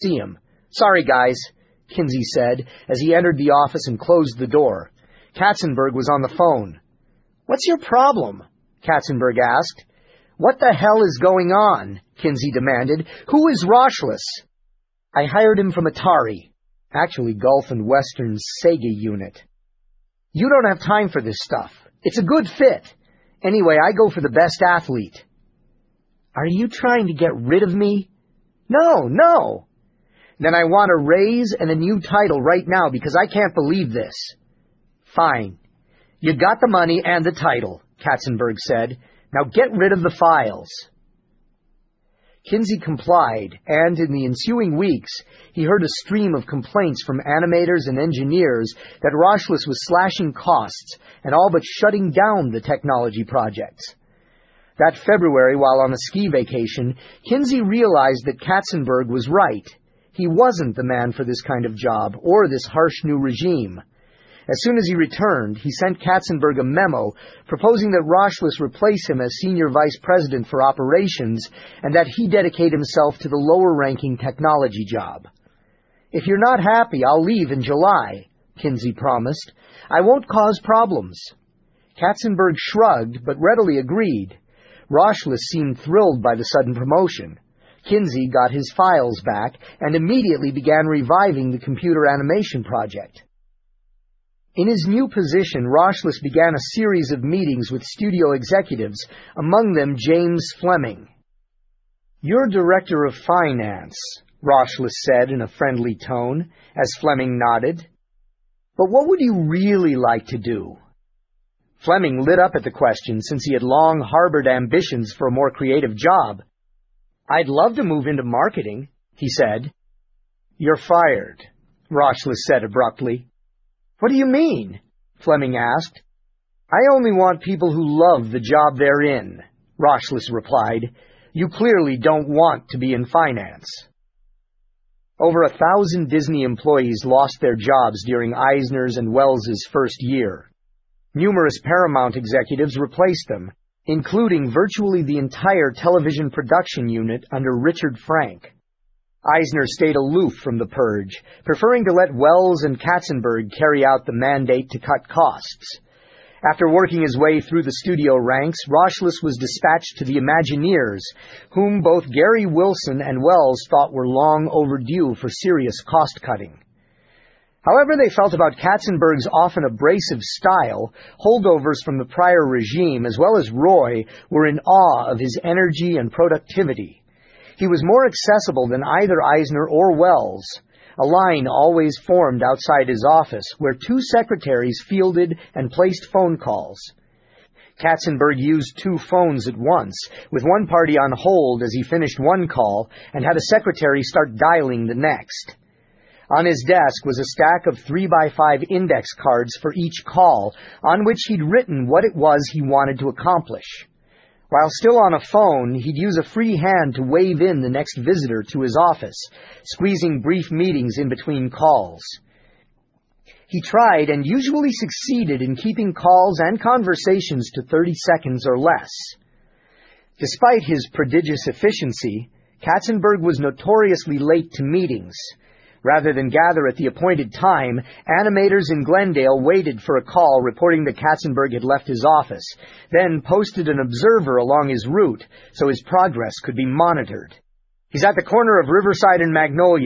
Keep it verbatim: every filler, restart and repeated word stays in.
See him. Sorry, guys, Kinsey said as he entered the office and closed the door. Katzenberg was on the phone. What's your problem? Katzenberg asked. What the hell is going on? Kinsey demanded. Who is Rochless? I hired him from Atari. Actually, Gulf and Western's Sega unit. You don't have time for this stuff. It's a good fit. Anyway, I go for the best athlete. Are you trying to get rid of me? No, no. Then I want a raise and a new title right now because I can't believe this. Fine. You got the money and the title, Katzenberg said. Now get rid of the files. Kinsey complied, and in the ensuing weeks, he heard a stream of complaints from animators and engineers that Rochless was slashing costs and all but shutting down the technology projects. That February, while on a ski vacation, Kinsey realized that Katzenberg was right. He wasn't the man for this kind of job, or this harsh new regime. As soon as he returned, he sent Katzenberg a memo proposing that Rochless replace him as Senior Vice President for Operations and that he dedicate himself to the lower-ranking technology job. If you're not happy, I'll leave in July, Kinsey promised. I won't cause problems. Katzenberg shrugged, but readily agreed. Rochless seemed thrilled by the sudden promotion. Kinsey got his files back and immediately began reviving the computer animation project. In his new position, Rochless began a series of meetings with studio executives, among them James Fleming. You're Director of Finance, Rochless said in a friendly tone, as Fleming nodded. But what would you really like to do? Fleming lit up at the question since he had long harbored ambitions for a more creative job. I'd love to move into marketing, he said. You're fired, Rochless said abruptly. What do you mean? Fleming asked. I only want people who love the job they're in, Rochless replied. You clearly don't want to be in finance. Over a thousand Disney employees lost their jobs during Eisner's and Wells's first year. Numerous Paramount executives replaced them, including virtually the entire television production unit under Richard Frank. Eisner stayed aloof from the purge, preferring to let Wells and Katzenberg carry out the mandate to cut costs. After working his way through the studio ranks, Rochless was dispatched to the Imagineers, whom both Gary Wilson and Wells thought were long overdue for serious cost-cutting. However they felt about Katzenberg's often abrasive style, holdovers from the prior regime as well as Roy were in awe of his energy and productivity. He was more accessible than either Eisner or Wells. A line always formed outside his office where two secretaries fielded and placed phone calls. Katzenberg used two phones at once, with one party on hold as he finished one call and had a secretary start dialing the next. On his desk was a stack of three by five index cards for each call, on which he'd written what it was he wanted to accomplish. While still on a phone, he'd use a free hand to wave in the next visitor to his office, squeezing brief meetings in between calls. He tried and usually succeeded in keeping calls and conversations to thirty seconds or less. Despite his prodigious efficiency, Katzenberg was notoriously late to meetings. Rather than gather at the appointed time, animators in Glendale waited for a call reporting that Katzenberg had left his office, then posted an observer along his route so his progress could be monitored. He's at the corner of Riverside and Magnolia.